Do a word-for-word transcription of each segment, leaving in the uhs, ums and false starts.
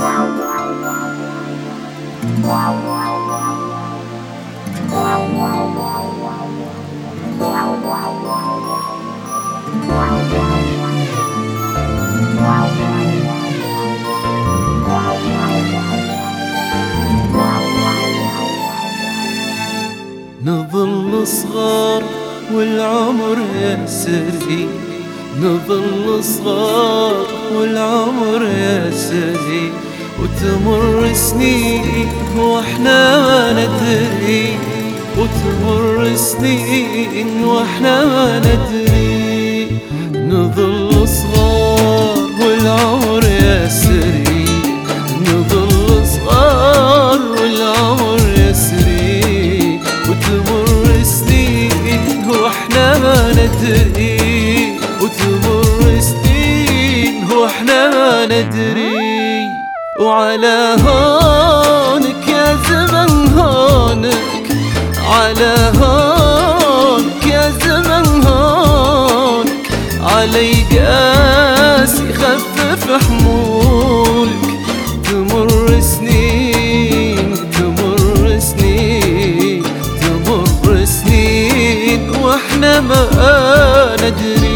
نظل صغار والعمر يسري، نظل صغار والعمر يسري، وتمر سنين واحنا ما ندري، وتمر سنين واحنا ما ندري. نظل صغار والعمر يسري، نظل صغار والعمر يسري، وتمر سنين واحنا ما ندري، وتمر سنين واحنا ما ندري. وعلى هونك يا زمن هونك، على هونك يا زمن هونك، علي قاسي خفف حمولك. تمر سنين تمر سنين تمر سنين واحنا ما ندري،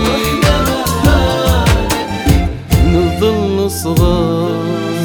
نظل صغار.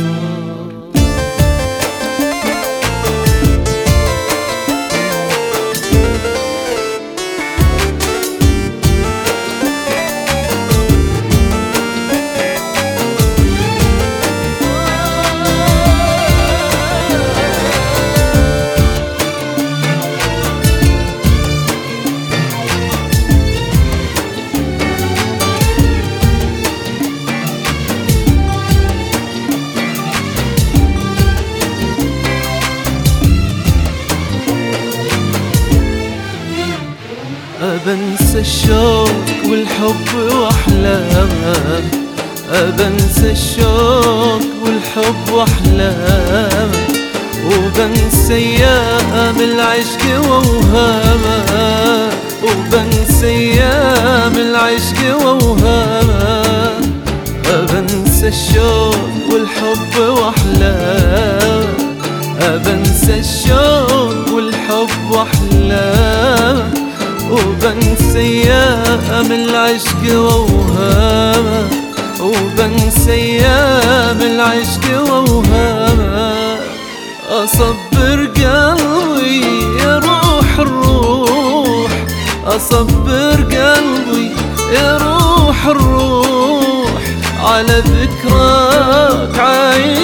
أبنسى الشوق والحب وأحلامه، أبنسى الشوق والحب وأحلامه، وبنسى أيام العشق وأوهامه، وبنسى أيام العشق وأوهامه. أبنسى الشوق والحب وأحلامه، أبنسى الشوق والحب وأحلامه، وبنسى أيام العشق وأوهامه، وبنسى أيام العشق وأوهامه. أصبر قلبي يروح الروح، أصبر قلبي يروح الروح، على ذكراك عايش